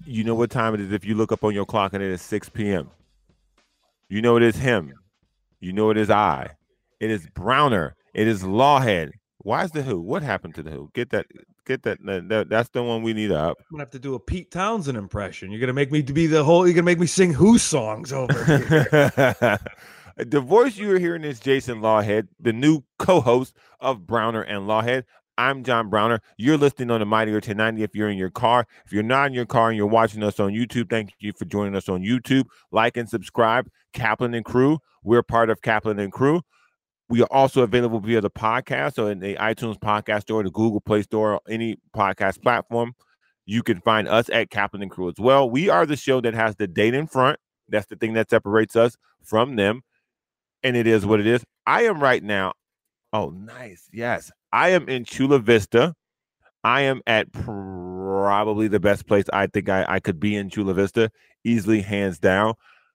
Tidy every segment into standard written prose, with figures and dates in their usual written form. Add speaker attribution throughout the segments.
Speaker 1: You know what time it is if you look up on your clock and it is 6 p.m. You know it is him. You know it is I. It is Browner. It is Lawhead. Why is the Who? What happened to the Who? Get that. That's the one we need up.
Speaker 2: I'm gonna have to do a Pete Townsend impression. You're gonna make me be the whole. You're gonna make me sing Who songs over here.
Speaker 1: The voice you are hearing is Jason Lawhead, the new co-host of Browner and Lawhead. I'm John Browner. You're listening on the Mightier 1090 if you're in your car. If you're not in your car and you're watching us on YouTube, thank you for joining us on YouTube. Like and subscribe. Kaplan and Crew. We're part of Kaplan and Crew. We are also available via the podcast, so in the iTunes podcast store, the Google Play Store, any podcast platform. You can find us at Kaplan and Crew as well. We are the show that has the date in front. That's the thing that separates us from them. And it is what it is. I am right now. Oh, nice. Yes. I am in Chula Vista. I am at probably the best place I think I could be in Chula Vista. Easily, hands down.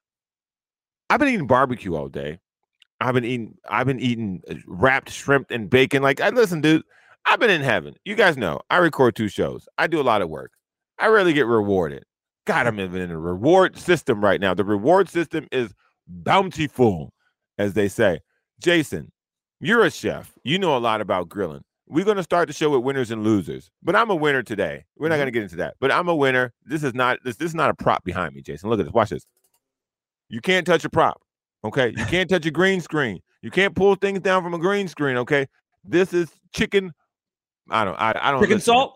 Speaker 1: I've been eating barbecue all day. I've been eating wrapped shrimp and bacon. Like, listen, dude, I've been in heaven. You guys know I record 2 shows. I do a lot of work. I rarely get rewarded. God, I'm living in a reward system right now. The reward system is bountiful, as they say. Jason, you're a chef. You know a lot about grilling. We're going to start the show with winners and losers, but I'm a winner today. We're not going to get into that, but I'm a winner. This is not a prop behind me, Jason. Look at this. Watch this. You can't touch a prop. Okay, you can't touch a green screen. You can't pull things down from a green screen. Okay, this is chicken. I don't.
Speaker 2: Chicken salt.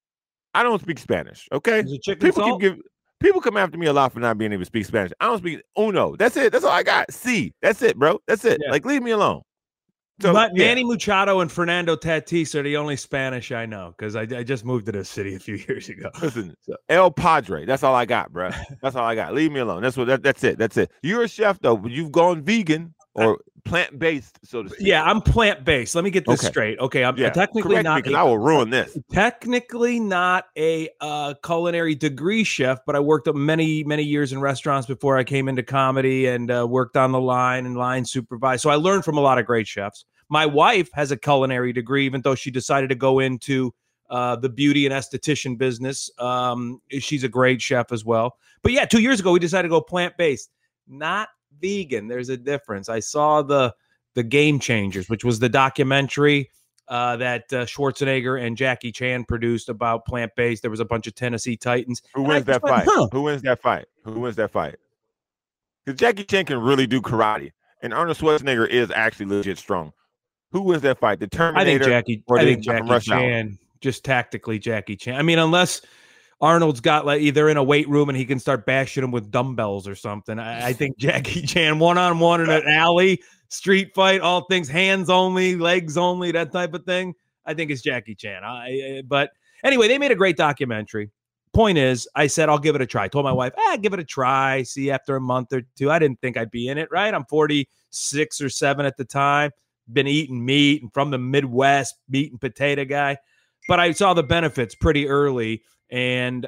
Speaker 1: I don't speak Spanish. Okay,
Speaker 2: is it chicken salt?
Speaker 1: People come after me a lot for not being able to speak Spanish. I don't speak uno. That's it. That's all I got. See, that's it, bro. That's it.
Speaker 2: Yeah.
Speaker 1: Like, leave me alone. So,
Speaker 2: but Manny Machado and Fernando Tatis are the only Spanish I know because I just moved to this city a few years ago.
Speaker 1: Listen, El Padre. That's all I got, bro. That's all I got. Leave me alone. That's it. That's it. You're a chef though, but you've gone vegan or plant-based, so to speak.
Speaker 2: Yeah, I'm plant-based. Let me get this straight. Okay, I'm technically not.
Speaker 1: Because I will ruin this.
Speaker 2: Technically not a culinary degree chef, but I worked up many years in restaurants before I came into comedy and worked on the line and line supervised. So I learned from a lot of great chefs. My wife has a culinary degree, even though she decided to go into the beauty and esthetician business. She's a great chef as well. But yeah, 2 years ago, we decided to go plant-based, not vegan. There's a difference. I saw the Game Changers, which was the documentary that Schwarzenegger and Jackie Chan produced about plant-based. There was a bunch of Tennessee Titans.
Speaker 1: Who wins that fight? Who wins that fight? Who wins that fight? Because Jackie Chan can really do karate, and Arnold Schwarzenegger is actually legit strong. Who wins that fight? The Terminator?
Speaker 2: I think Jackie Chan. Just tactically, Jackie Chan. I mean, unless Arnold's got they're in a weight room and he can start bashing him with dumbbells or something. I think Jackie Chan one-on-one in an alley, street fight, all things hands only, legs only, that type of thing. I think it's Jackie Chan. But anyway, they made a great documentary. Point is, I said, I'll give it a try. I told my wife, give it a try. See, after a month or two, I didn't think I'd be in it, right? I'm 46 or 7 at the time. Been eating meat and from the Midwest, meat and potato guy. But I saw the benefits pretty early. And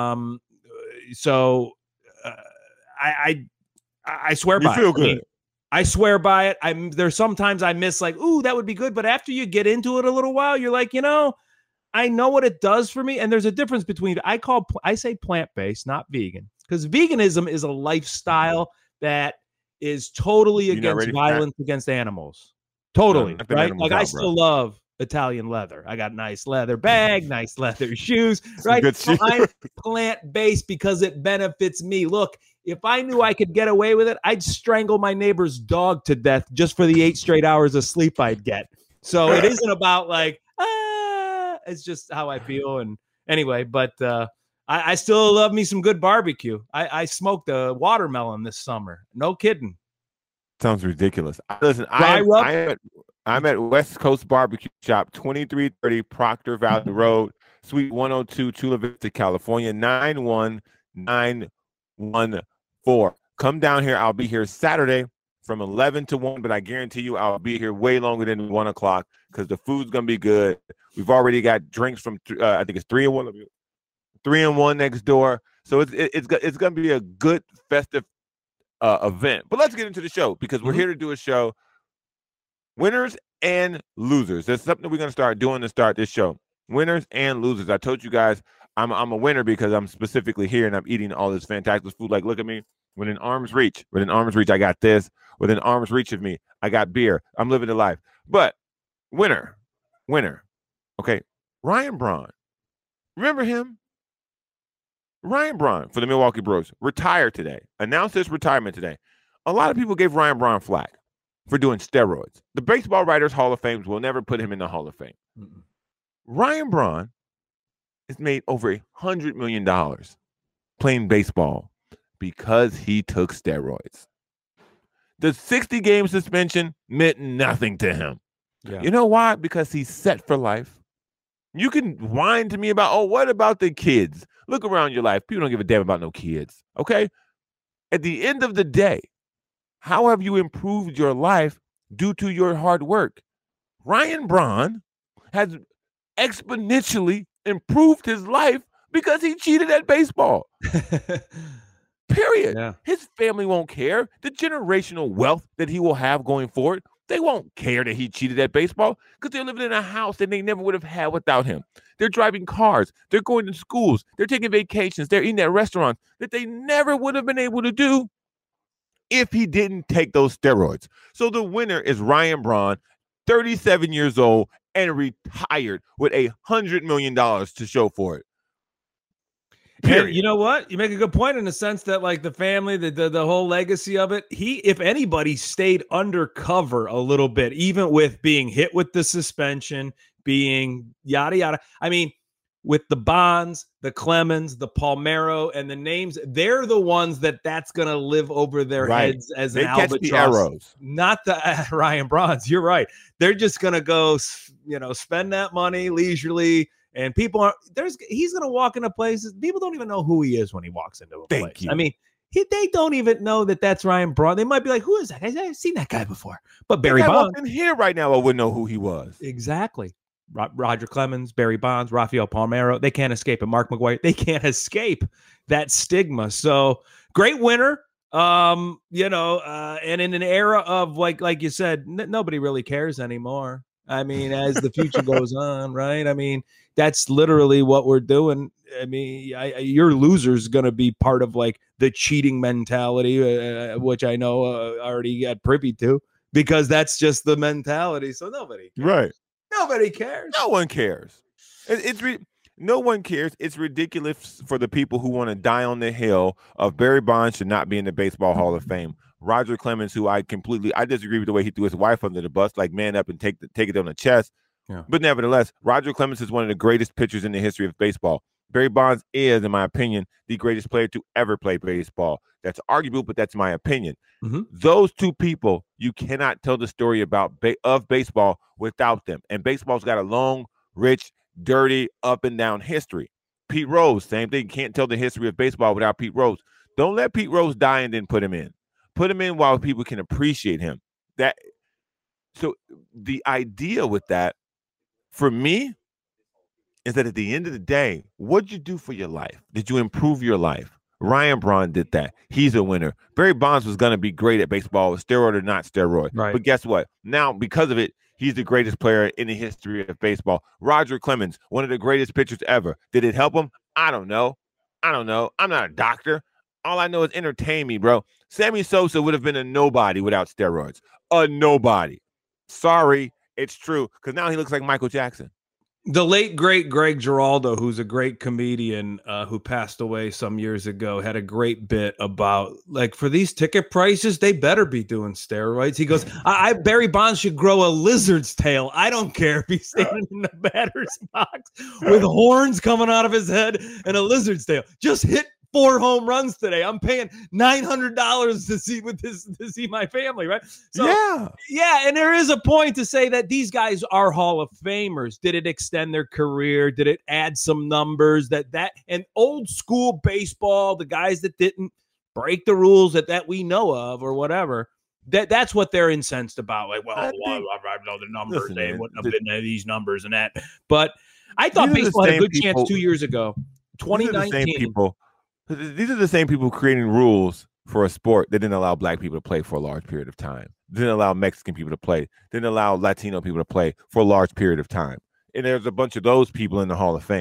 Speaker 2: so I swear by it. You feel good. I swear by it. There's sometimes I miss ooh, that would be good. But after you get into it a little while, you're like, I know what it does for me. And there's a difference between, I say plant-based, not vegan. Because veganism is a lifestyle that is totally against violence against animals. Totally. Right? I still love Italian leather. I got nice leather bag, nice leather shoes, right? So I'm plant-based because it benefits me. Look, if I knew I could get away with it, I'd strangle my neighbor's dog to death just for the 8 straight hours of sleep I'd get. So it isn't about it's just how I feel. And anyway, but I still love me some good barbecue. I smoked a watermelon this summer. No kidding.
Speaker 1: Sounds ridiculous. Listen, I'm at West Coast Barbecue Shop, 2330 Proctor Valley Road, Suite 102, Chula Vista, California, 91914. Come down here. I'll be here Saturday from 11 to 1, but I guarantee you I'll be here way longer than 1 o'clock because the food's going to be good. We've already got drinks from, I think it's 3 and 1. 3 and 1 next door. So it's going to be a good festive event. But let's get into the show because we're here to do a show. Winners and losers. There's something we're going to start doing to start this show. Winners and losers. I told you guys I'm a winner because I'm specifically here and I'm eating all this fantastic food. Like, look at me. Within arm's reach, I got this. Within arm's reach of me, I got beer. I'm living the life. But winner. Okay, Ryan Braun. Remember him? Ryan Braun for the Milwaukee Brewers retired today. Announced his retirement today. A lot of people gave Ryan Braun flack for doing steroids. The Baseball Writers Hall of Fame will never put him in the Hall of Fame. Mm-mm. Ryan Braun has made over $100 million playing baseball because he took steroids. The 60-game suspension meant nothing to him. Yeah. You know why? Because he's set for life. You can whine to me about, oh, what about the kids? Look around your life. People don't give a damn about no kids, okay? At the end of the day, how have you improved your life due to your hard work? Ryan Braun has exponentially improved his life because he cheated at baseball. Period. Yeah. His family won't care. The generational wealth that he will have going forward, they won't care that he cheated at baseball because they're living in a house that they never would have had without him. They're driving cars. They're going to schools. They're taking vacations. They're eating at restaurants that they never would have been able to do if he didn't take those steroids. So the winner is Ryan Braun, 37 years old, and retired with $100 million to show for it.
Speaker 2: And you know what? You make a good point in the sense that, like, the family, the whole legacy of it, he, if anybody, stayed undercover a little bit, even with being hit with the suspension, being yada, yada. I mean, with the Bonds, the Clemens, the Palmeiro, and the names, they're the ones that's going to live over their heads as an albatross. The arrows. Not the Ryan Brauns. You're right. They're just going to go, spend that money leisurely. And people are he's going to walk into places. People don't even know who he is when he walks into a place. Thank you. I mean, they don't even know that that's Ryan Braun. They might be like, who is that? I've seen that guy before. But Barry Bonds
Speaker 1: in here right now, I wouldn't know who he was.
Speaker 2: Exactly. Roger Clemens, Barry Bonds, Rafael Palmeiro. They can't escape it. Mark McGwire. They can't escape that stigma. So great winner. And in an era of like you said, nobody really cares anymore. I mean, as the future goes on, right? I mean, that's literally what we're doing. I mean, your loser's going to be part of like the cheating mentality, which I know already got privy to, because that's just the mentality. So nobody cares.
Speaker 1: Right.
Speaker 2: Nobody cares.
Speaker 1: No one cares. No one cares. It's ridiculous for the people who want to die on the hill of Barry Bonds should not be in the Baseball Hall of Fame. Roger Clemens, who I disagree with the way he threw his wife under the bus, like man up and take it on the chest. Yeah. But nevertheless, Roger Clemens is one of the greatest pitchers in the history of baseball. Barry Bonds is, in my opinion, the greatest player to ever play baseball. That's arguable, but that's my opinion. Mm-hmm. Those two people, you cannot tell the story of baseball without them. And baseball's got a long, rich, dirty, up and down history. Pete Rose, same thing. Can't tell the history of baseball without Pete Rose. Don't let Pete Rose die and then put him in. Put him in while people can appreciate him. So the idea with that, for me, is that at the end of the day, what'd you do for your life? Did you improve your life? Ryan Braun did that. He's a winner. Barry Bonds was going to be great at baseball, steroid or not steroid. Right. But guess what? Now, because of it, he's the greatest player in the history of baseball. Roger Clemens, one of the greatest pitchers ever. Did it help him? I don't know. I'm not a doctor. All I know is entertain me, bro. Sammy Sosa would have been a nobody without steroids. A nobody. Sorry, it's true. Because now he looks like Michael Jackson.
Speaker 2: The late, great Greg Giraldo, who's a great comedian who passed away some years ago, had a great bit about, like, for these ticket prices, they better be doing steroids. He goes, Barry Bonds should grow a lizard's tail. I don't care if he's standing in the batter's box with horns coming out of his head and a lizard's tail. Just hit 4 home runs today. I'm paying $900 to see my family, right? So, yeah. And there is a point to say that these guys are Hall of Famers. Did it extend their career? Did it add some numbers? And old school baseball, the guys that didn't break the rules that we know of or whatever, that's what they're incensed about. Like, I know the numbers. Listen, they wouldn't have been these numbers and that. But I thought baseball had a good chance 2 years ago. 2019.
Speaker 1: These are the same people creating rules for a sport that didn't allow black people to play for a large period of time, didn't allow Mexican people to play, didn't allow Latino people to play for a large period of time. And there's a bunch of those people in the Hall of Fame.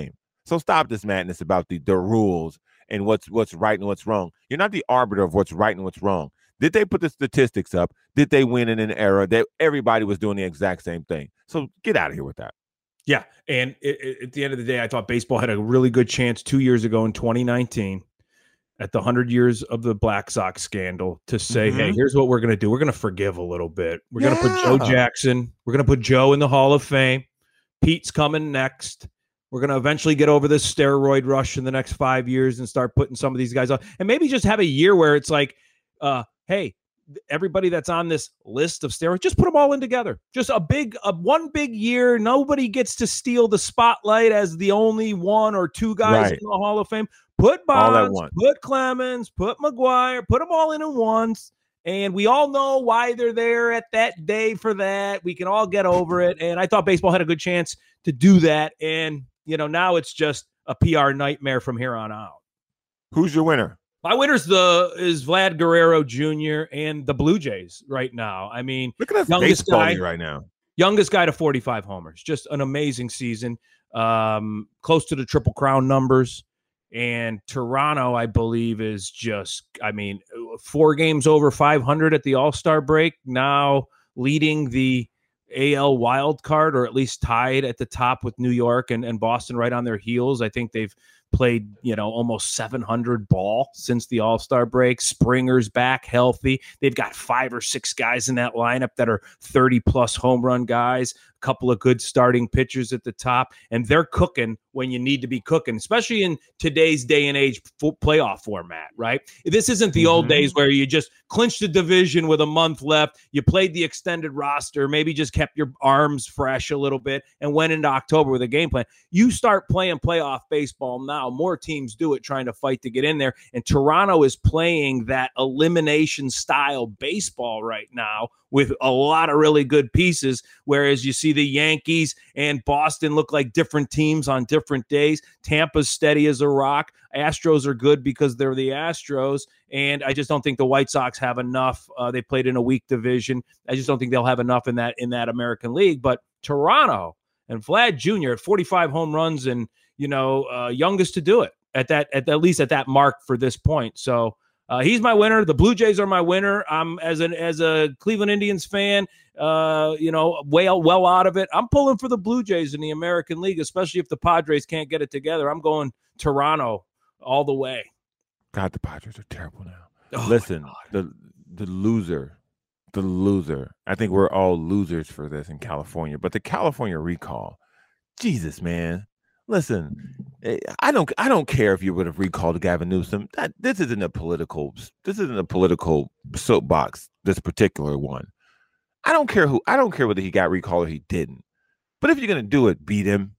Speaker 1: So stop this madness about the rules and what's right and what's wrong. You're not the arbiter of what's right and what's wrong. Did they put the statistics up? Did they win in an era that everybody was doing the exact same thing? So get out of here with that.
Speaker 2: Yeah, and at the end of the day, I thought baseball had a really good chance 2 years ago in 2019 at the 100 years of the Black Sox scandal to say, hey, here's what we're going to do. We're going to forgive a little bit. We're going to put Joe Jackson. We're going to put Joe in the Hall of Fame. Pete's coming next. We're going to eventually get over this steroid rush in the next 5 years and start putting some of these guys on. And maybe just have a year where it's like, hey, everybody that's on this list of steroids, just put them all in together. Just one big year. Nobody gets to steal the spotlight as the only one or two guys in the Hall of Fame. Put Bonds, put Clemens, put McGuire, put them all in at once. And we all know why they're there at that day for that. We can all get over it. And I thought baseball had a good chance to do that. And, now it's just a PR nightmare from here on out.
Speaker 1: Who's your winner?
Speaker 2: My winner is Vlad Guerrero Jr. and the Blue Jays right now. I mean,
Speaker 1: look at that baseball right now.
Speaker 2: Youngest guy to 45 homers. Just an amazing season. Close to the Triple Crown numbers. And Toronto, I believe, is just, 4 games over 500 at the All-Star break. Now leading the AL wild card, or at least tied at the top with New York and Boston right on their heels. I think they've played, almost 700 ball since the All-Star break. Springer's back healthy. They've got 5 or 6 guys in that lineup that are 30-plus home run guys, a couple of good starting pitchers at the top, and they're cooking when you need to be cooking, especially in today's day and age playoff format, right? This isn't the old days where you just clinched the division with a month left, you played the extended roster, maybe just kept your arms fresh a little bit, and went into October with a game plan. You start playing playoff baseball now. More teams do it, trying to fight to get in there, and Toronto is playing that elimination style baseball right now with a lot of really good pieces, whereas you see the Yankees and Boston look like different teams on different days. Tampa's steady as a rock. Astros are good because they're the Astros, and I just don't think the White Sox have enough. They played in a weak division. I just don't think they'll have enough in that American League. But Toronto and Vlad Jr. at 45 home runs and, youngest to do it at least at that mark for this point. So he's my winner. The Blue Jays are my winner. I'm as a Cleveland Indians fan, well out of it. I'm pulling for the Blue Jays in the American League, especially if the Padres can't get it together. I'm going Toronto all the way.
Speaker 1: God, the Padres are terrible now. Oh, listen, the loser. I think we're all losers for this in California. But the California recall, Jesus, man. Listen, I don't care if you would have recalled Gavin Newsom. This isn't a political soapbox. This particular one, I don't care whether he got recalled or he didn't. But if you're gonna do it, beat him.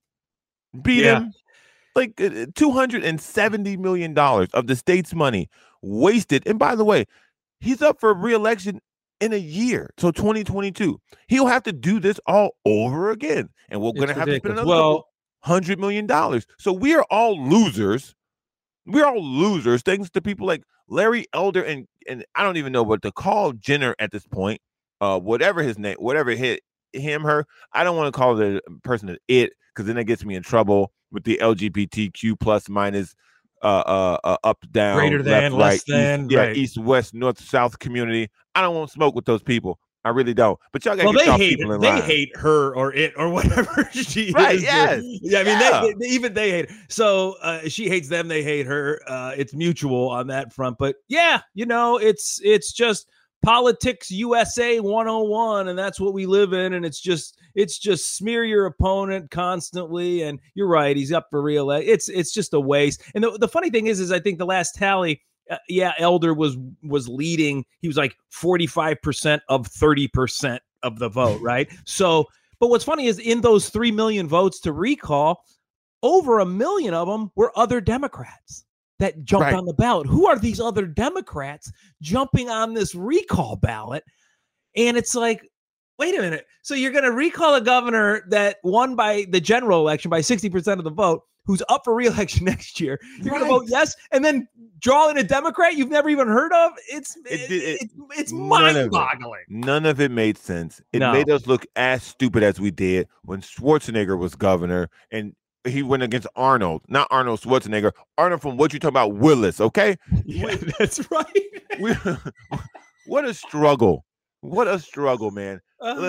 Speaker 1: Like $270 million of the state's money wasted. And by the way, he's up for re-election in a year, so 2022. He'll have to do this all over again, and we're gonna have to spend another $100 million. So we are all losers. We're all losers thanks to people like Larry Elder and I don't even know what to call Jenner at this point. Whatever his name, whatever hit him, her. I don't want to call the person it because then it gets me in trouble with the LGBTQ plus minus up, down,
Speaker 2: greater than,
Speaker 1: left,
Speaker 2: less than,
Speaker 1: right. East, west, north, south community. I don't want to smoke with those people. I really don't. But y'all got to get y'all people in line.
Speaker 2: They hate her or it or whatever she is.
Speaker 1: Yes.
Speaker 2: Yeah, I mean, they hate her. So she hates them. They hate her. It's mutual on that front. But yeah, it's just politics USA 101, and that's what we live in. And it's just smear your opponent constantly. And you're right, he's up for re-election. It's just a waste. And the funny thing is I think the last tally, Elder was leading. He was like 45% of 30% of the vote, right? So, but what's funny is in those 3 million votes to recall, over 1 million of them were other Democrats that jumped on the ballot. Who are these other Democrats jumping on this recall ballot? And it's like, wait a minute. So you're going to recall a governor that won by the general election by 60% of the vote, who's up for re-election next year. You're going to vote yes, and then draw in a Democrat you've never even heard of? It's mind-boggling.
Speaker 1: None of it made sense. It made us look as stupid as we did when Schwarzenegger was governor, and he went against Arnold, not Arnold Schwarzenegger. Arnold from what you talking about, Willis, okay?
Speaker 2: Yeah, that's right.
Speaker 1: What a struggle. What a struggle, man.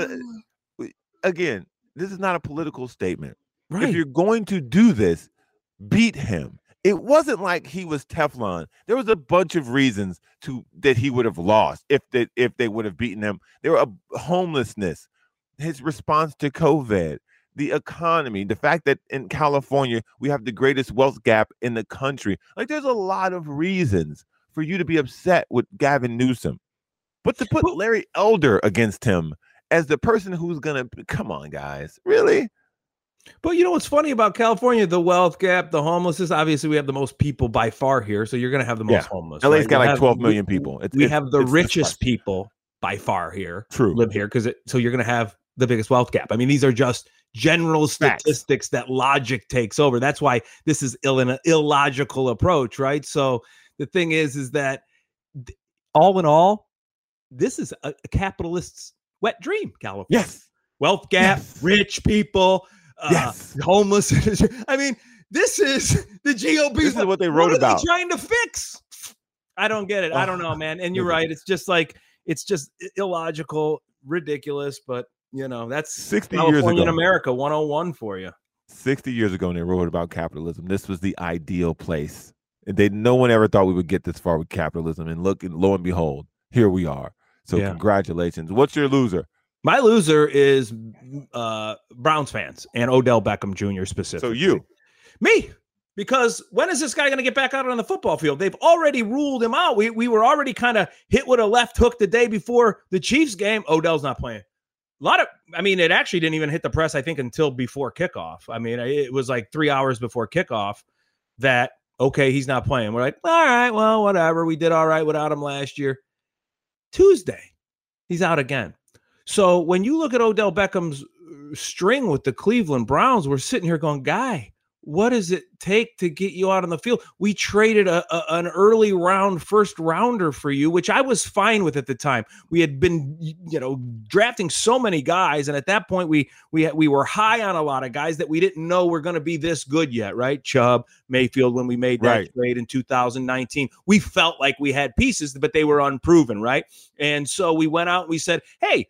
Speaker 1: Again, this is not a political statement.
Speaker 2: Right.
Speaker 1: If you're going to do this, beat him. It wasn't like he was Teflon. There was a bunch of reasons that he would have lost if they would have beaten him. There were homelessness, his response to COVID, the economy, the fact that in California we have the greatest wealth gap in the country. Like, there's a lot of reasons for you to be upset with Gavin Newsom. But to put Larry Elder against him as the person who's going to, come on, guys, really?
Speaker 2: But you know what's funny about California? The wealth gap, the homelessness. Obviously, we have the most people by far here, so you're going to have the most homeless.
Speaker 1: LA's got like 12 million people.
Speaker 2: We have the richest people by far here.
Speaker 1: True.
Speaker 2: Live here so you're going to have the biggest wealth gap. I mean, these are just general statistics that logic takes over. That's why this is an illogical approach, right? So the thing is that all in all, this is a capitalist's wet dream, California.
Speaker 1: Yes.
Speaker 2: Wealth gap, rich people. Homeless. I mean, this is the GOP.
Speaker 1: This is what they wrote about.
Speaker 2: They trying to fix. I don't get it. I don't know, man. And you're right. It's just illogical, ridiculous. But you know, that's
Speaker 1: 60
Speaker 2: California
Speaker 1: years ago
Speaker 2: in America 101 for you.
Speaker 1: 60 years ago, when they wrote about capitalism, this was the ideal place. No one ever thought we would get this far with capitalism. And lo and behold, here we are. So congratulations. What's your loser?
Speaker 2: My loser is Browns fans and Odell Beckham Jr. specifically.
Speaker 1: So
Speaker 2: me, because when is this guy going to get back out on the football field? They've already ruled him out. We were already kind of hit with a left hook the day before the Chiefs game. Odell's not playing. It actually didn't even hit the press, I think, until before kickoff. I mean, it was like 3 hours before kickoff that, okay, he's not playing. We're like, all right, well, whatever. We did all right without him last year. Tuesday, he's out again. So when you look at Odell Beckham's string with the Cleveland Browns, we're sitting here going, guy, what does it take to get you out on the field? We traded an early round first rounder for you, which I was fine with at the time. We had been, drafting so many guys. And at that point, we were high on a lot of guys that we didn't know were going to be this good yet, right? Chubb, Mayfield, when we made that trade in 2019, we felt like we had pieces, but they were unproven, right? And so we went out and we said, hey,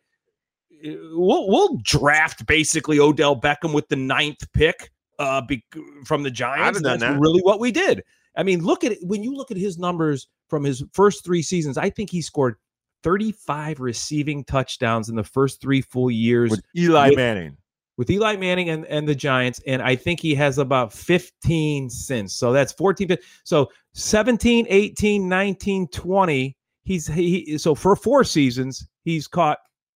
Speaker 2: we'll draft basically Odell Beckham with the 9th pick from the Giants. That's really what we did. I mean, look at it. When you look at his numbers from his first 3 seasons, I think he scored 35 receiving touchdowns in the first 3 full years
Speaker 1: with Eli Manning.
Speaker 2: With Eli Manning and the Giants, and I think he has about 15 since. So that's 14. So 17, 18, 19, 20. So for 4 seasons, he's caught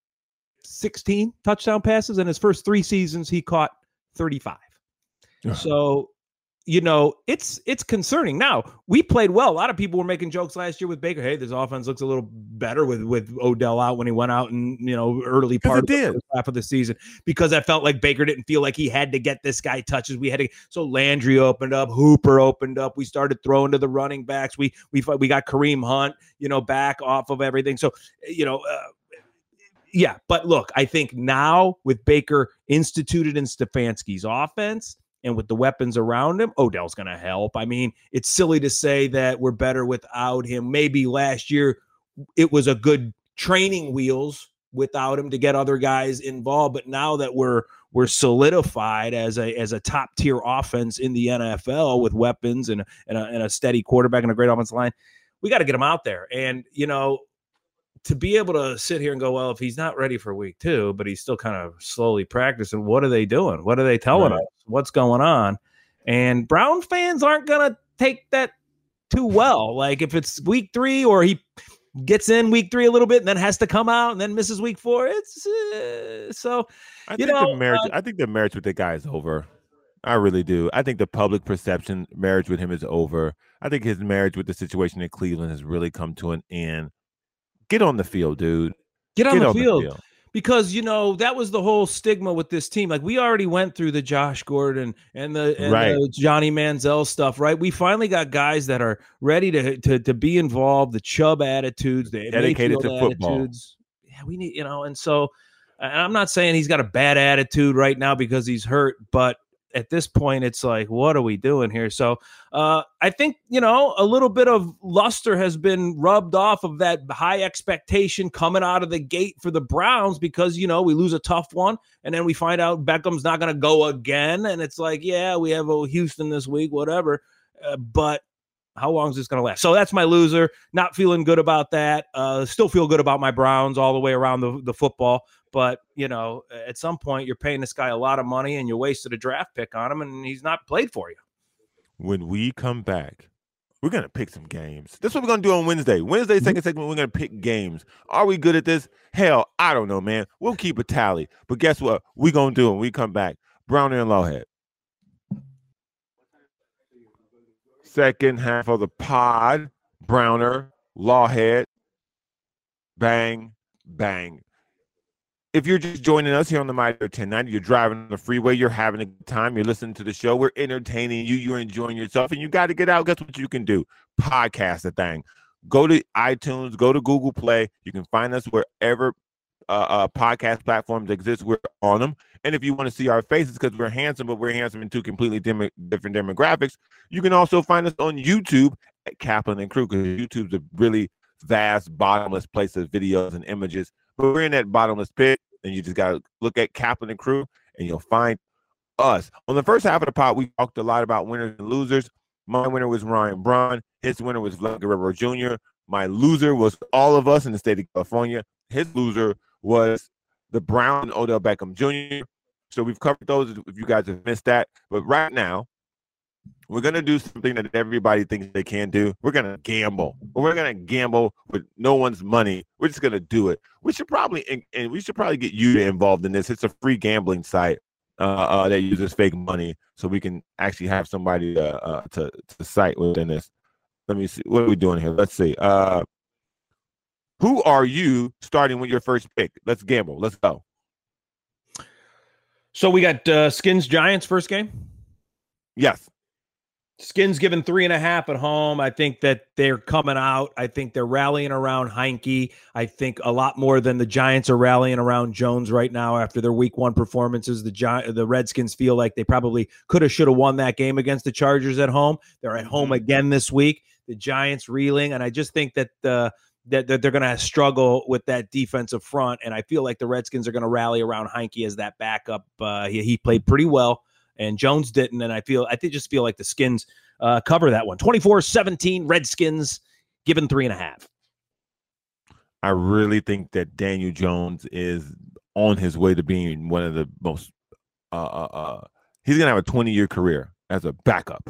Speaker 2: 16 touchdown passes. In his first 3 seasons, he caught 35. So, it's concerning. Now, we played well. A lot of people were making jokes last year with Baker. Hey, this offense looks a little better with Odell out when he went out in, early part of the first half of the season, because I felt like Baker didn't feel like he had to get this guy touches. So Landry opened up, Hooper opened up. We started throwing to the running backs. We got Kareem Hunt, back off of everything. So, but look, I think now with Baker instituted in Stefanski's offense and with the weapons around him, Odell's going to help. I mean, it's silly to say that we're better without him. Maybe last year it was a good training wheels without him to get other guys involved. But now that we're solidified as a top tier offense in the NFL with weapons and a steady quarterback and a great offensive line, we got to get him out there. And, to be able to sit here and go, well, if he's not ready for week 2, but he's still kind of slowly practicing, what are they doing? What are they telling us? What's going on? And Brown fans aren't going to take that too well. Like if it's week 3 or he gets in week 3 a little bit and then has to come out and then misses week 4. It's so,
Speaker 1: I think the marriage with the guy is over. I really do. I think the public perception marriage with him is over. I think his marriage with the situation in Cleveland has really come to an end. Get on the field, dude.
Speaker 2: Get on the field. Because, that was the whole stigma with this team. Like we already went through the Josh Gordon and the Johnny Manziel stuff, right? We finally got guys that are ready to be involved, the Chubb attitudes, the
Speaker 1: dedicated to football.
Speaker 2: Attitudes. Yeah, we need, and so and I'm not saying he's got a bad attitude right now because he's hurt, but at this point, it's like, what are we doing here? So I think, a little bit of luster has been rubbed off of that high expectation coming out of the gate for the Browns because, we lose a tough one and then we find out Beckham's not going to go again. And it's like, yeah, we have Houston this week, whatever. But how long is this going to last? So that's my loser. Not feeling good about that. Still feel good about my Browns all the way around the football. But, at some point, you're paying this guy a lot of money and you wasted a draft pick on him and he's not played for you.
Speaker 1: When we come back, we're going to pick some games. That's what we're going to do on Wednesday. Wednesday, second segment, we're going to pick games. Are we good at this? Hell, I don't know, man. We'll keep a tally. But guess what? We're going to do when we come back. Browner and Lawhead. Second half of the pod, Browner, Lawhead, bang, bang. If you're just joining us here on the Mighty 1090, you're driving on the freeway, you're having a good time, you're listening to the show, we're entertaining you, you're enjoying yourself, and you got to get out. Guess what you can do? Podcast the thing. Go to iTunes, go to Google Play. You can find us wherever podcast platforms exist. We're on them. And if you want to see our faces, because we're handsome, but we're handsome in two completely different demographics, you can also find us on YouTube at Kaplan and Crew, because YouTube's a really vast, bottomless place of videos and images. But we're in that bottomless pit, and you just got to look at Kaplan and Crew, and you'll find us. On the first half of the pod, we talked a lot about winners and losers. My winner was Ryan Braun. His winner was Vlad Guerrero Jr. My loser was all of us in the state of California. His loser was the Brown and Odell Beckham Jr. So we've covered those if you guys have missed that. But right now, we're going to do something that everybody thinks they can do. We're going to gamble. We're going to gamble with no one's money. We're just going to do it. We should probably get you involved in this. It's a free gambling site that uses fake money, so we can actually have somebody to cite within this. Let me see. What are we doing here? Let's see. Who are you starting with your first pick? Let's gamble. Let's go.
Speaker 2: So we got Skins Giants first game?
Speaker 1: Yes.
Speaker 2: Skins given 3.5 at home. I think that they're coming out. I think they're rallying around Heineke. I think a lot more than the Giants are rallying around Jones right now after their week 1 performances. The Redskins feel like they probably could have, should have won that game against the Chargers at home. They're at home again this week. The Giants reeling. And I just think that that they're going to struggle with that defensive front. And I feel like the Redskins are going to rally around Heineke as that backup. He played pretty well, and Jones didn't. And I just feel like the Skins cover that one. 24-17 Redskins given 3.5.
Speaker 1: I really think that Daniel Jones is on his way to being one of the most he's going to have a 20-year career as a backup.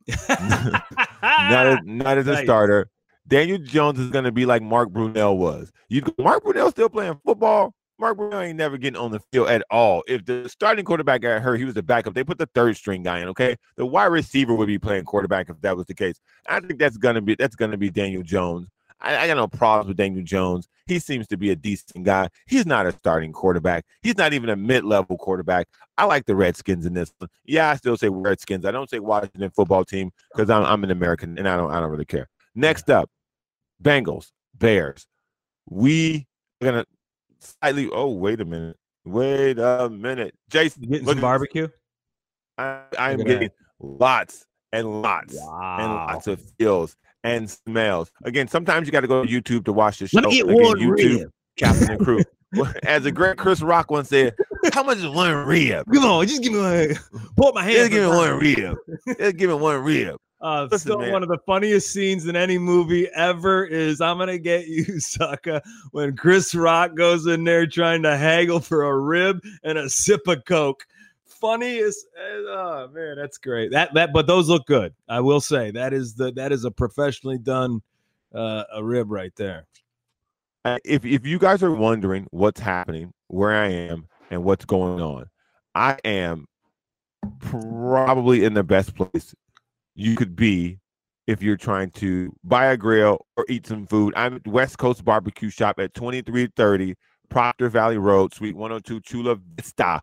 Speaker 1: not as a starter. Daniel Jones is going to be like Mark Brunell was. Mark Brunell still playing football. Mark Brunell ain't never getting on the field at all. If the starting quarterback got hurt, he was the backup. They put the third string guy in, okay? The wide receiver would be playing quarterback if that was the case. I think that's gonna be Daniel Jones. I got no problems with Daniel Jones. He seems to be a decent guy. He's not a starting quarterback. He's not even a mid-level quarterback. I like the Redskins in this one. Yeah, I still say Redskins. I don't say Washington football team because I'm an American and I don't really care. Next up, Bengals, Bears. We are gonna slightly. Oh, wait a minute. Jason,
Speaker 2: you getting some barbecue?
Speaker 1: I'm getting lots and lots and lots of feels and smells. Again, sometimes you got to go to YouTube to watch the show.
Speaker 2: Let me get one
Speaker 1: YouTube,
Speaker 2: rib.
Speaker 1: Kaplan and Crew. As the great Chris Rock once said, how much is one rib?
Speaker 2: Come on, just give me one. Pull up my hand.
Speaker 1: Just give me one rib. Just give me one rib.
Speaker 2: Still, one of the funniest scenes in any movie ever is "I'm gonna get you, sucker" when Chris Rock goes in there trying to haggle for a rib and a sip of Coke. Funniest, oh man, that's great. But those look good. I will say that is a professionally done a rib right there.
Speaker 1: If you guys are wondering what's happening, where I am, and what's going on, I am probably in the best place you could be if you're trying to buy a grill or eat some food. I'm at West Coast Barbecue Shop at 2330 Proctor Valley Road, Suite 102, Chula Vista,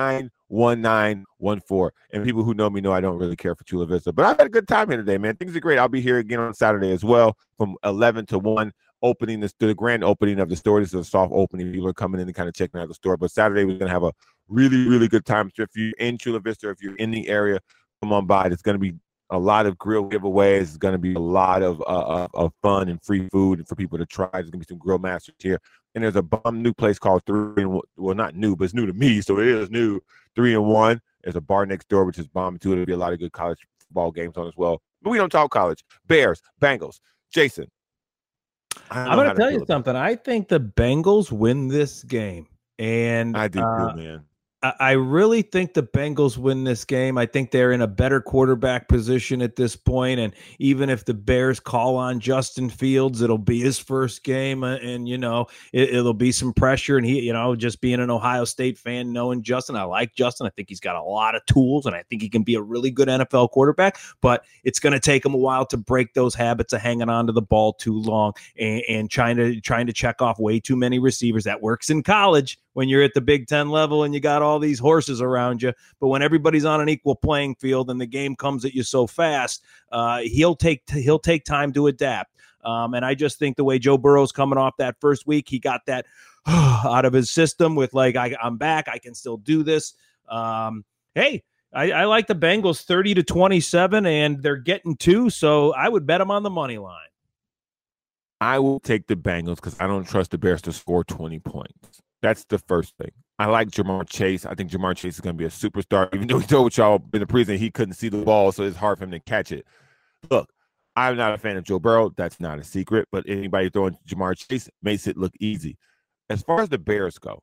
Speaker 1: 91914. And people who know me know I don't really care for Chula Vista, but I've had a good time here today, man. Things are great. I'll be here again on Saturday as well from 11 to 1, the grand opening of the store. This is a soft opening. People are coming in and kind of checking out the store. But Saturday, we're going to have a really, really good time. So if you're in Chula Vista, if you're in the area, come on by. There's going to be a lot of grill giveaways. It's going to be a lot of fun and free food and for people to try. There's going to be some grill masters here. And there's a bomb new place called 3-in-1. Well, not new, but it's new to me, so it is new. 3-in-1. There's a bar next door, which is bomb too. There'll be a lot of good college football games on as well. But we don't talk college. Bears, Bengals. Jason.
Speaker 2: I'm going to tell you something. I think the Bengals win this game. And
Speaker 1: I do too, man.
Speaker 2: I really think the Bengals win this game. I think they're in a better quarterback position at this point. And even if the Bears call on Justin Fields, it'll be his first game. And, you know, it'll be some pressure. And he, you know, just being an Ohio State fan, knowing Justin, I like Justin. I think he's got a lot of tools and I think he can be a really good NFL quarterback. But it's going to take him a while to break those habits of hanging on to the ball too long and trying to check off way too many receivers. That works in college when you're at the Big Ten level and you got all these horses around you. But when everybody's on an equal playing field and the game comes at you so fast, he'll take time to adapt. And I just think the way Joe Burrow's coming off that first week, he got that out of his system with like, I'm back. I can still do this. Hey, I like the Bengals 30-27 and they're getting 2. So I would bet them on the money line.
Speaker 1: I will take the Bengals because I don't trust the Bears to score 20 points. That's the first thing. I like Jamar Chase. I think Jamar Chase is going to be a superstar, even though he told y'all in the preseason he couldn't see the ball, so it's hard for him to catch it. Look, I'm not a fan of Joe Burrow. That's not a secret, but anybody throwing Jamar Chase makes it look easy. As far as the Bears go,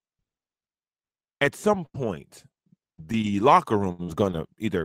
Speaker 1: at some point, the locker room is going to either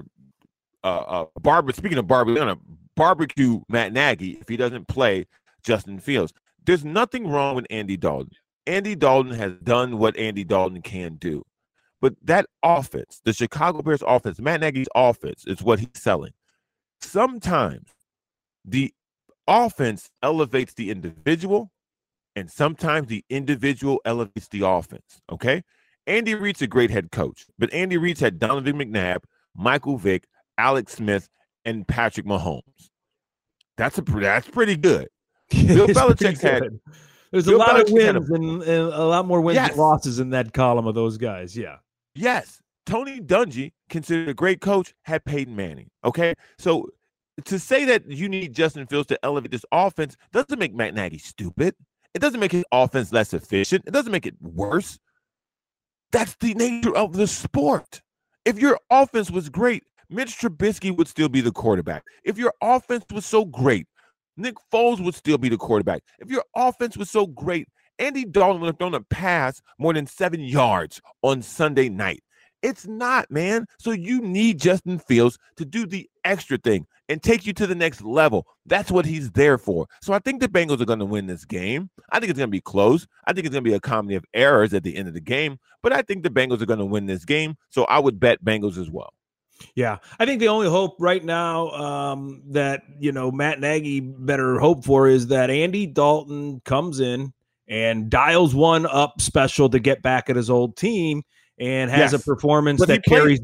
Speaker 1: speaking of barbecue, going to barbecue Matt Nagy if he doesn't play Justin Fields. There's nothing wrong with Andy Dalton. Andy Dalton has done what Andy Dalton can do. But that offense, the Chicago Bears offense, Matt Nagy's offense is what he's selling. Sometimes the offense elevates the individual, and sometimes the individual elevates the offense, okay? Andy Reid's a great head coach, but Andy Reid's had Donovan McNabb, Michael Vick, Alex Smith, and Patrick Mahomes. That's pretty good. Bill Belichick's had...
Speaker 2: There's a lot of wins and a lot more wins and losses in that column of those guys. Yeah.
Speaker 1: Yes. Tony Dungy, considered a great coach, had Peyton Manning. Okay. So to say that you need Justin Fields to elevate this offense doesn't make Matt Nagy stupid. It doesn't make his offense less efficient. It doesn't make it worse. That's the nature of the sport. If your offense was great, Mitch Trubisky would still be the quarterback. If your offense was so great, Nick Foles would still be the quarterback. If your offense was so great, Andy Dalton would have thrown a pass more than 7 yards on Sunday night. It's not, man. So you need Justin Fields to do the extra thing and take you to the next level. That's what he's there for. So I think the Bengals are going to win this game. I think it's going to be close. I think it's going to be a comedy of errors at the end of the game. But I think the Bengals are going to win this game. So I would bet Bengals as well.
Speaker 2: Yeah, I think the only hope right now that, you know, Matt Nagy better hope for is that Andy Dalton comes in and dials one up special to get back at his old team and has a performance that carries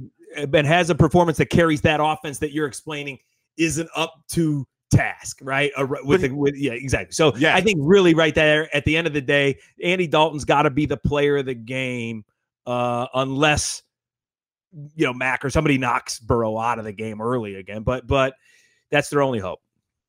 Speaker 2: that offense that you're explaining isn't up to task, right? Yeah, exactly. So I think really right there at the end of the day, Andy Dalton's got to be the player of the game unless, you know, Mac or somebody knocks Burrow out of the game early again, but that's their only hope.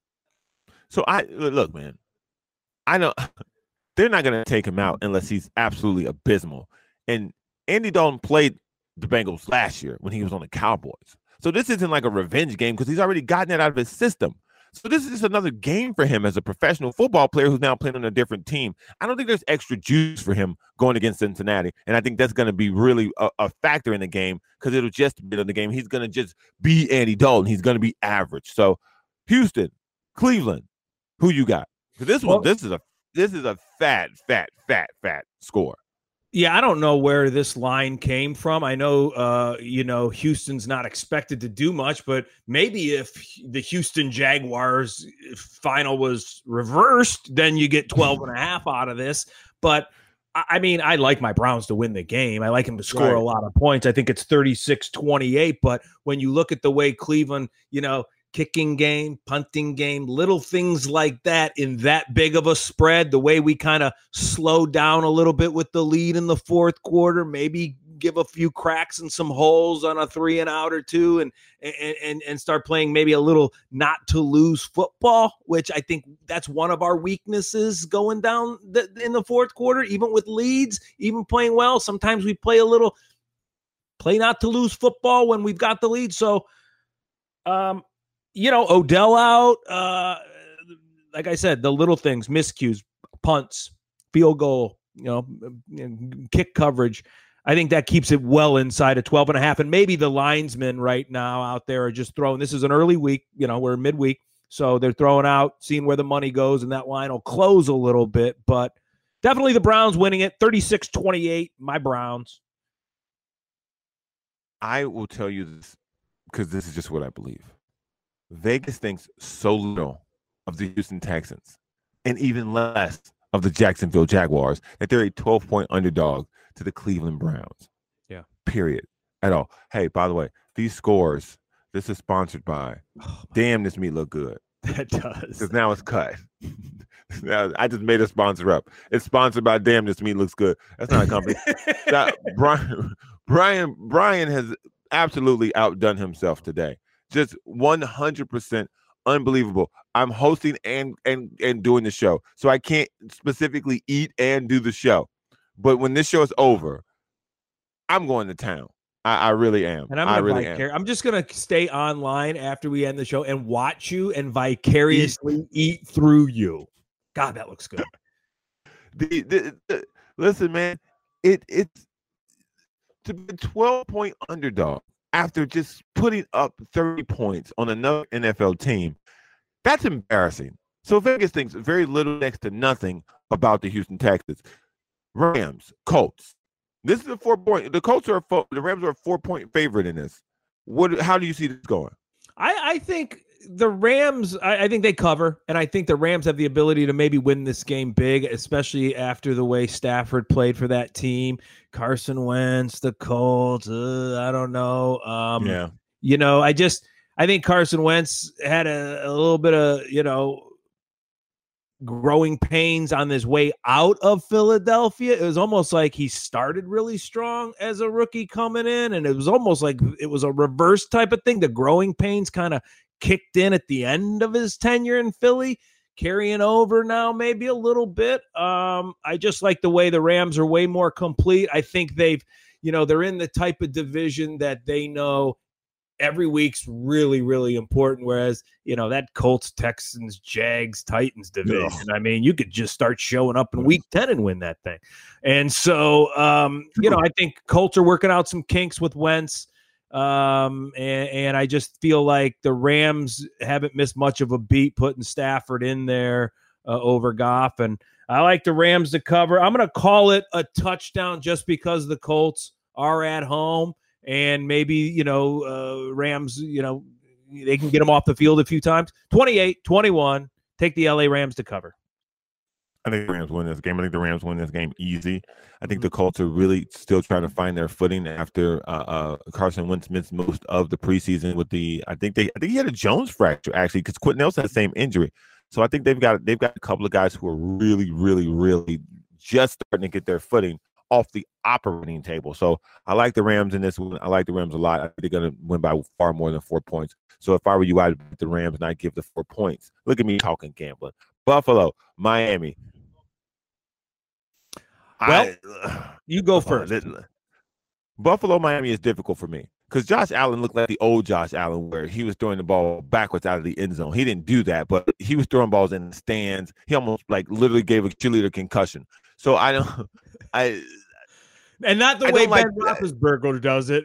Speaker 1: So look, man, I know they're not going to take him out unless he's absolutely abysmal. And Andy Dalton played the Bengals last year when he was on the Cowboys. So this isn't like a revenge game because he's already gotten it out of his system. So this is just another game for him as a professional football player who's now playing on a different team. I don't think there's extra juice for him going against Cincinnati. And I think that's going to be really a factor in the game because it'll just be in the game. He's going to just be Andy Dalton. He's going to be average. So Houston, Cleveland, who you got? Because this is a fat score.
Speaker 2: Yeah, I don't know where this line came from. I know, Houston's not expected to do much, but maybe if the Houston Jaguars final was reversed, then you get 12.5 out of this. But I mean, I like my Browns to win the game. I like him to score a lot of points. I think it's 36-28. But when you look at the way Cleveland, kicking game, punting game, little things like that in that big of a spread, the way we kind of slow down a little bit with the lead in the fourth quarter, maybe give a few cracks and some holes on a 3 and out or 2 and start playing maybe a little not to lose football, which I think that's one of our weaknesses going down in the fourth quarter, even with leads, even playing well. Sometimes we play a little play not to lose football when we've got the lead. So, Odell out, like I said, the little things, miscues, punts, field goal, kick coverage. I think that keeps it well inside of 12.5. And maybe the linesmen right now out there are just throwing, this is an early week, we're midweek. So they're throwing out, seeing where the money goes, and that line will close a little bit. But definitely the Browns winning it, 36-28, my Browns.
Speaker 1: I will tell you this because this is just what I believe. Vegas thinks so little of the Houston Texans and even less of the Jacksonville Jaguars that they're a 12-point underdog to the Cleveland Browns.
Speaker 2: Yeah.
Speaker 1: Period. At all. Hey, by the way, these scores, this is sponsored by Damn This Meat Look Good.
Speaker 2: That does.
Speaker 1: Because now it's cut. Now, I just made a sponsor up. It's sponsored by Damn This Meat Looks Good. That's not a company. Brian has absolutely outdone himself today. Just 100% unbelievable. I'm hosting and doing the show, so I can't specifically eat and do the show. But when this show is over, I'm going to town. I really am.
Speaker 2: And I'm just going to stay online after we end the show and watch you and vicariously eat through you. God, that looks good.
Speaker 1: Listen, man, it's to be a 12-point underdog after just putting up 30 points on another NFL team. That's embarrassing. So Vegas thinks very little, next to nothing about the Houston Texans. Rams, Colts. This is a 4-point. The Rams are a 4-point favorite in this. How do you see this going?
Speaker 2: I think the Rams, I think they cover, and I think the Rams have the ability to maybe win this game big, especially after the way Stafford played for that team. Carson Wentz, the Colts, I don't know. I think Carson Wentz had a little bit of, growing pains on his way out of Philadelphia. It was almost like he started really strong as a rookie coming in, and it was almost like it was a reverse type of thing. The growing pains kind of kicked in at the end of his tenure in Philly, carrying over now maybe a little bit. I just like the way the Rams are way more complete. I think they're in the type of division that they know every week's really, really important. Whereas, that Colts, Texans, Jags, Titans division, I mean, you could just start showing up in week 10 and win that thing. And so, I think Colts are working out some kinks with Wentz. And I just feel like the Rams haven't missed much of a beat putting Stafford in there over Goff. And I like the Rams to cover. I'm going to call it a touchdown just because the Colts are at home. And maybe, Rams, they can get them off the field a few times. 28-21, take the LA Rams to cover.
Speaker 1: I think the Rams win this game. I think the Rams win this game easy. I think the Colts are really still trying to find their footing after Carson Wentz missed most of the preseason with I think he had a Jones fracture actually, because Quentin Nelson had the same injury. So I think they've got a couple of guys who are really, really, really just starting to get their footing off the operating table. So I like the Rams in this one. I like the Rams a lot. I think they're going to win by far more than 4 points. So if I were you, I'd beat the Rams and I'd give the 4 points. Look at me talking gambling. Buffalo, Miami.
Speaker 2: Well, you go first.
Speaker 1: Buffalo, Miami is difficult for me because Josh Allen looked like the old Josh Allen where he was throwing the ball backwards out of the end zone. He didn't do that, but he was throwing balls in the stands. He almost literally gave a cheerleader concussion. So
Speaker 2: and not the way Ben Roethlisberger does it.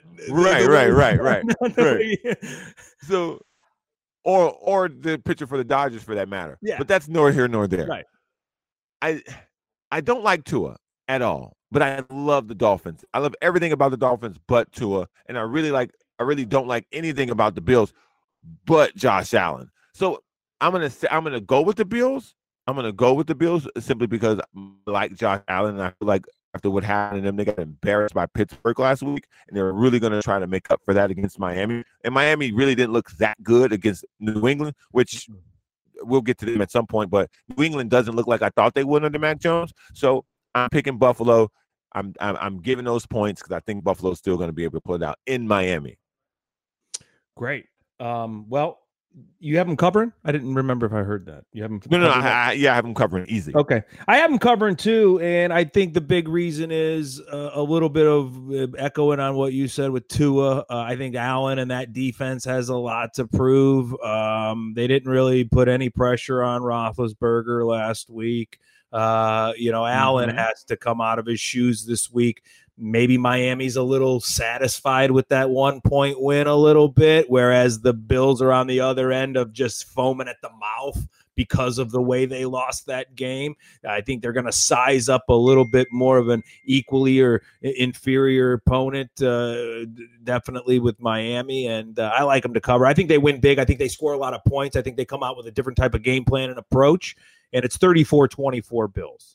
Speaker 1: Right. So, or the pitcher for the Dodgers for that matter.
Speaker 2: Yeah.
Speaker 1: But that's nor here nor there.
Speaker 2: Right.
Speaker 1: I don't like Tua at all, but I love the Dolphins. I love everything about the Dolphins but Tua, and I really don't like anything about the Bills but Josh Allen. So I'm gonna go with the Bills. I'm gonna go with the Bills simply because I like Josh Allen, and I feel like after what happened to them, they got embarrassed by Pittsburgh last week, and they're really going to try to make up for that against Miami. And Miami really didn't look that good against New England, which we'll get to them at some point. But New England doesn't look like I thought they would under Mac Jones. So I'm picking Buffalo I'm giving those points because I think Buffalo's still going to be able to pull it out in Miami.
Speaker 2: Great. Well, you have them covering? I didn't remember if I heard that. You have them.
Speaker 1: No. I have them covering easy.
Speaker 2: Okay, I have them covering too, and I think the big reason is a little bit of echoing on what you said with Tua. I think Allen and that defense has a lot to prove. They didn't really put any pressure on Roethlisberger last week. Allen has to come out of his shoes this week. Maybe Miami's a little satisfied with that 1-point win a little bit, whereas the Bills are on the other end of just foaming at the mouth because of the way they lost that game. I think they're going to size up a little bit more of an equally or inferior opponent, definitely with Miami, and I like them to cover. I think they win big. I think they score a lot of points. I think they come out with a different type of game plan and approach, and it's 34-24 Bills.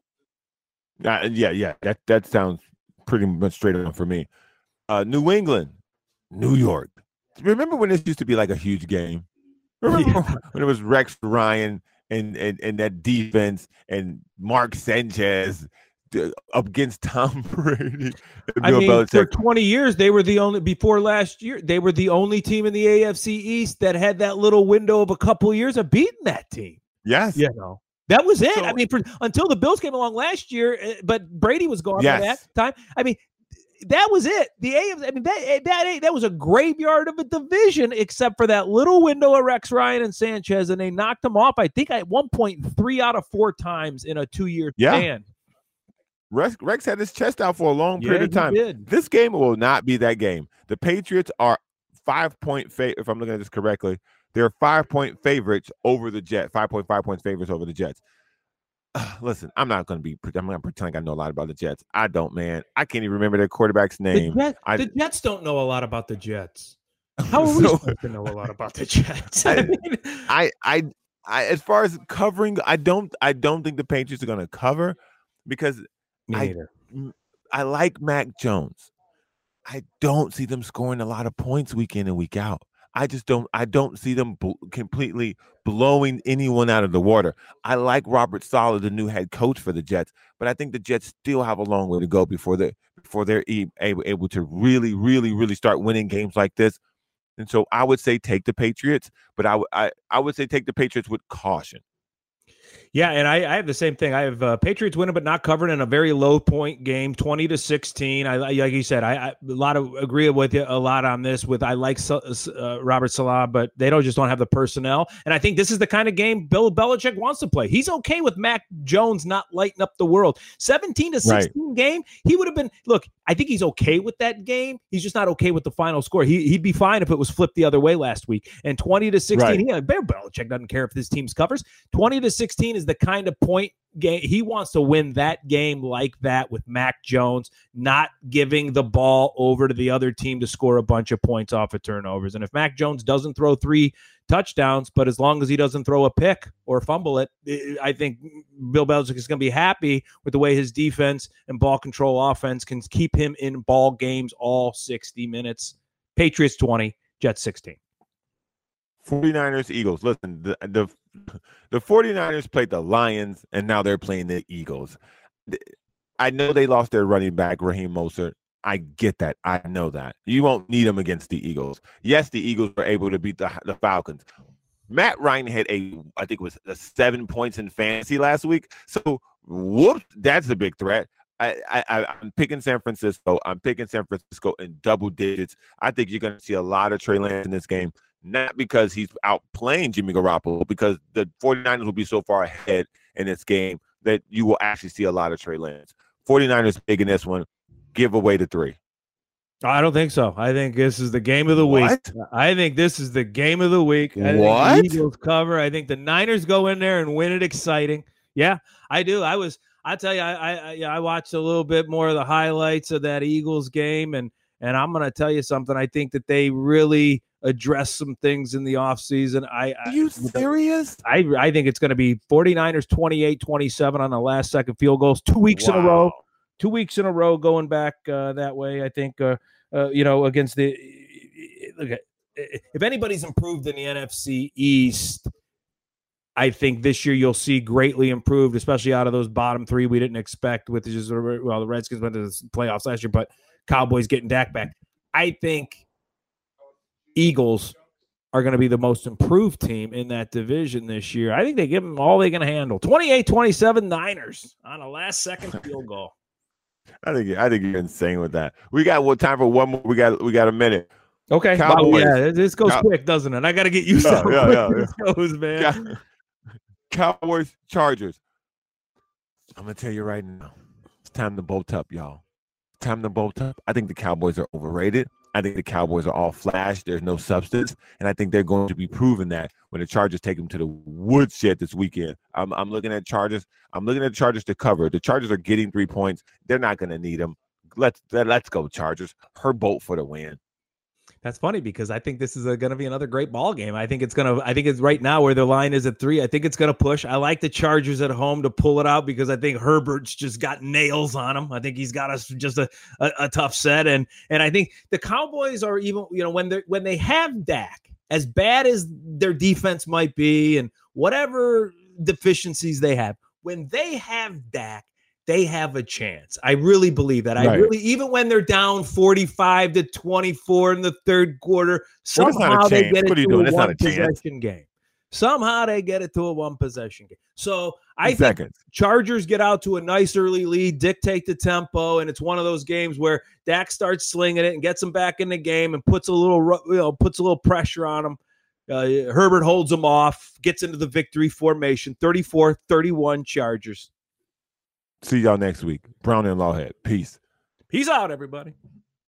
Speaker 1: Yeah. That sounds pretty much straight on for me. New England, New York. Remember when this used to be like a huge game? Remember when it was Rex Ryan and that defense and Mark Sanchez up against Tom Brady?
Speaker 2: For 20 years, they were the only, before last year, they were the only team in the AFC East that had that little window of a couple of years of beating that team.
Speaker 1: Yes.
Speaker 2: That was it. Until the Bills came along last year, but Brady was gone by that time. That was it. The AFC, that was a graveyard of a division, except for that little window of Rex Ryan and Sanchez, and they knocked them off. I think at one point 3 out of 4 times in a 2-year span.
Speaker 1: Rex had his chest out for a long period of time. This game will not be that game. The Patriots are 5-point if I'm looking at this correctly. They're 5-point favorites over the Jets. 5.5 points favorites over the Jets. Listen, I'm not going to pretend like I know a lot about the Jets. I don't, man. I can't even remember their quarterback's name.
Speaker 2: The Jets don't know a lot about the Jets. How are we supposed to know a lot about the Jets?
Speaker 1: I as far as covering, I don't think the Patriots are going to cover because I like Mac Jones. I don't see them scoring a lot of points week in and week out. I don't see them completely blowing anyone out of the water. I like Robert Saleh, the new head coach for the Jets, but I think the Jets still have a long way to go before they're able to really, really, really start winning games like this. And so I would say take the Patriots, but I would say take the Patriots with caution.
Speaker 2: Yeah, and I have the same thing. I have Patriots winning but not covering in a very low point game, 20-16. Like you said, I agree with you a lot on this. I like Robert Saleh, but they don't have the personnel. And I think this is the kind of game Bill Belichick wants to play. He's okay with Mac Jones not lighting up the world. 17-16 game, he would have been. Look, I think he's okay with that game. He's just not okay with the final score. He'd be fine if it was flipped the other way last week. And 20-16, Bill Belichick doesn't care if this team's covers. 20-16 is the kind of point game he wants to win that game like that with Mac Jones not giving the ball over to the other team to score a bunch of points off of turnovers. And if Mac Jones doesn't throw 3 touchdowns, but as long as he doesn't throw a pick or fumble it, I think Bill Belichick is going to be happy with the way his defense and ball control offense can keep him in ball games all 60 minutes. Patriots 20, Jets 16.
Speaker 1: 49ers, Eagles. Listen, the 49ers played the Lions, and now they're playing the Eagles. I know they lost their running back, Raheem Mostert. I get that. I know that. You won't need them against the Eagles. Yes, the Eagles were able to beat the Falcons. Matt Ryan had I think it was 7 points in fantasy last week. So, whoops, that's a big threat. I'm picking San Francisco. I'm picking San Francisco in double digits. I think you're going to see a lot of Trey Lance in this game. Not because he's outplaying Jimmy Garoppolo, because the 49ers will be so far ahead in this game that you will actually see a lot of Trey Lance. 49ers big in this one. Give away the 3.
Speaker 2: I don't think so. I think this is the game of the week. I think this is the game of the week. I think the Eagles cover. I think the Niners go in there and win it exciting. Yeah, I do. I tell you, I watched a little bit more of the highlights of that Eagles game, and I'm going to tell you something. I think that they really address some things in the offseason. Are
Speaker 1: you serious?
Speaker 2: I think it's going to be 49ers 28-27 on the last second field goals. 2 weeks in a row. 2 weeks in a row going back that way. I think, against the – look, if anybody's improved in the NFC East, I think this year you'll see greatly improved, especially out of those bottom three we didn't expect with just, well, the Redskins went to the playoffs last year, but Cowboys getting Dak back. I think Eagles are going to be the most improved team in that division this year. I think they give them all they can handle. 28-27 Niners on a last-second field goal.
Speaker 1: I think you're insane with that. We got time for one more. We got a minute.
Speaker 2: Okay. Cowboys. Yeah, this goes quick, doesn't it? I got to get used to how quick this goes, man.
Speaker 1: Cowboys, Chargers. I'm going to tell you right now, it's time to bolt up, y'all. It's time to bolt up. I think the Cowboys are overrated. I think the Cowboys are all flash. There's no substance. And I think they're going to be proving that when the Chargers take them to the woodshed this weekend. I'm looking at Chargers. I'm looking at the Chargers to cover. The Chargers are getting 3 points. They're not going to need them. Let's go, Chargers. Her bolt for the win.
Speaker 2: That's funny because I think this is going to be another great ball game. I think it's right now where the line is at 3. I think it's going to push. I like the Chargers at home to pull it out because I think Herbert's just got nails on him. I think he's got just a tough set. And I think the Cowboys are even, when they have Dak, as bad as their defense might be and whatever deficiencies they have, when they have Dak, they have a chance. I really believe that. Right. Even when they're down 45-24 in the third quarter, somehow they get it to a one-possession game. Somehow they get it to a one-possession game. So I think Chargers get out to a nice early lead, dictate the tempo, and it's one of those games where Dak starts slinging it and gets them back in the game and puts a little pressure on them. Herbert holds them off, gets into the victory formation, 34-31 Chargers.
Speaker 1: See y'all next week. Brown and Lawhead. Peace.
Speaker 2: Peace out, everybody.